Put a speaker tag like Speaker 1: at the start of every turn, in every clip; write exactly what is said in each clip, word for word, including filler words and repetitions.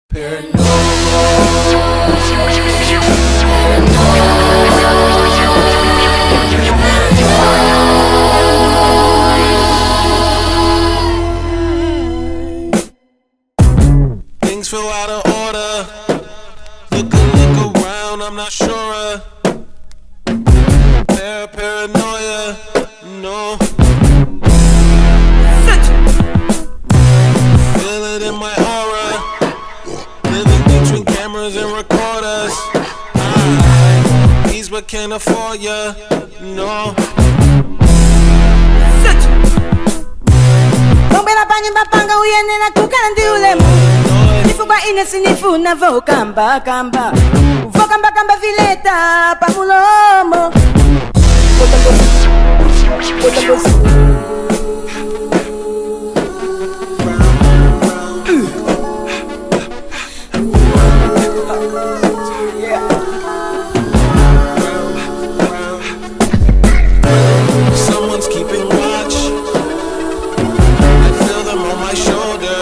Speaker 1: Paranoid. Things feel out of order. Look, look around, I'm not sure. Par paranoia, no. Feel it in my aura. Living between cameras and recorders. I, these but can't afford ya, no.
Speaker 2: Bombera panyo bapanga uyene na kukandi ulemu. Nifu ba inesi nifu na vo kamba kamba. Vo kamba kamba vileta pa mulomo.
Speaker 1: Someone's keeping watch. I feel them on my shoulder.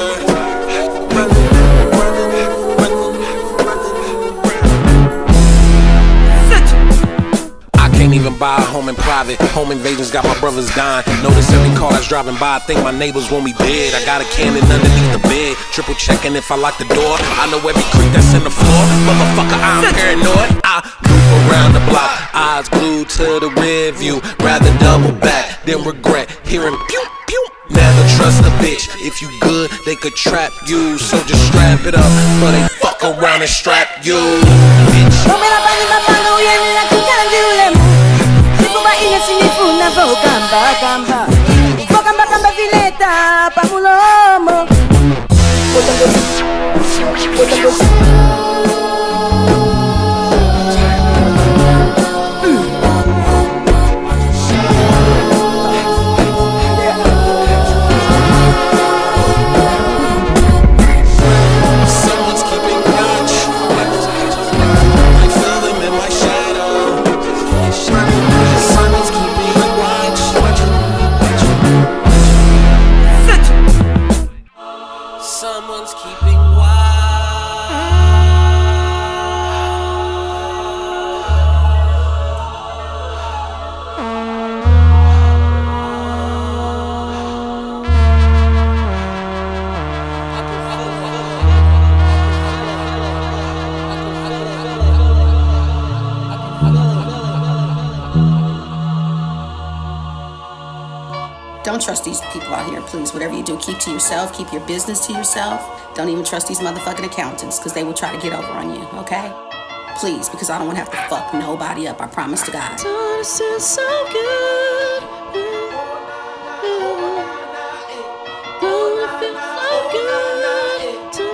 Speaker 1: I can't even buy a home in private. Home invasions got my brothers dying. Notice every car that's driving by. I think my neighbors want me dead. I got a cannon underneath the bed. Triple checking if I lock the door. I know every creek that's in the floor. Motherfucker, I'm paranoid. I loop around the block. Eyes glued to the rear view. Rather double back than regret hearing pew pew. Never trust a bitch. If you good, they could trap you. So just strap it up, but they fuck around and strap you, bitch.
Speaker 2: Bombera panyo bapanga uyene na kukandi ulemu. Nifu ba inesi nifu na vo kamba kamba. Vo kamba kamba vileta pa mulomo.
Speaker 1: Someone's keeping watch. I feel them in my shadow. Someone's keeping watch. Someone's keeping watch.
Speaker 3: Don't trust these people out here, please. Whatever you do, keep to yourself. Keep your business to yourself. Don't even trust these motherfucking accountants, because they will try to get over on you, okay? Please, because I don't want to have to fuck nobody up. I promise to God.
Speaker 4: This is so good. Don't it feel so good to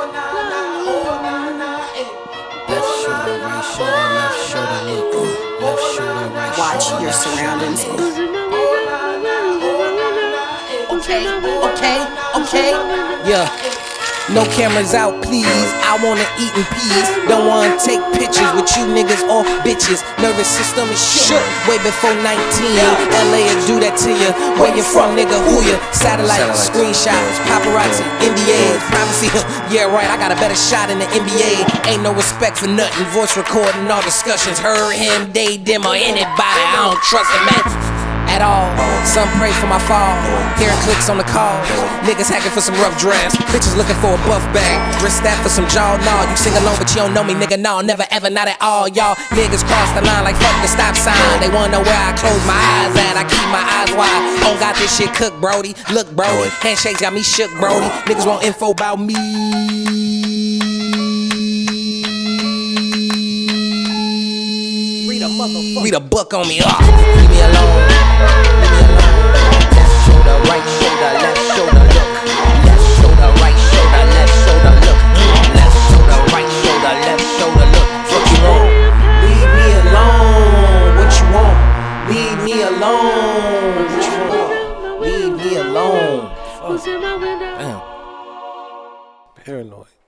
Speaker 5: Left shoulder, right shoulder, left shoulder, look. Left shoulder, right
Speaker 3: Watch
Speaker 5: shoulder,
Speaker 3: your
Speaker 5: left
Speaker 3: surroundings.
Speaker 5: shoulder.
Speaker 3: Okay, okay, okay.
Speaker 5: Yeah. No cameras out, please. I wanna eat in peace. Don't wanna take pictures with you niggas or bitches. Nervous system is shook way before nineteen. L A will do that to you. Where you from, nigga? Who ya? Satellite, screenshots, paparazzi, N D As, privacy. Yeah, right. I got a better shot in the N B A. Ain't no respect for nothing. Voice recording all discussions. Heard him, they, them, or anybody. I don't trust him, man. At all, some pray for my fall. Hearing clicks on the call. Niggas hacking for some rough drafts. Bitches looking for a buff bag. Wrist that for some jaw. Nah, you sing along, but you don't know me, nigga. No, never ever, not at all. Y'all niggas cross the line like fuck the stop sign. They wanna know where I close my eyes at. I keep my eyes wide. Oh, got this shit cooked, Brody. Look, Brody. Handshakes got me shook, Brody. Niggas want info about me. Read a motherfucker. Read a book on me. Oh, leave me alone. Leave me alone. Left shoulder, right shoulder, left shoulder, look. Left shoulder, right shoulder, left shoulder, look. Left shoulder, right shoulder, left shoulder, look. What you want? Leave me alone. What you want? Leave me alone. What you want? Leave me alone. Fuck. Damn.
Speaker 1: Paranoid.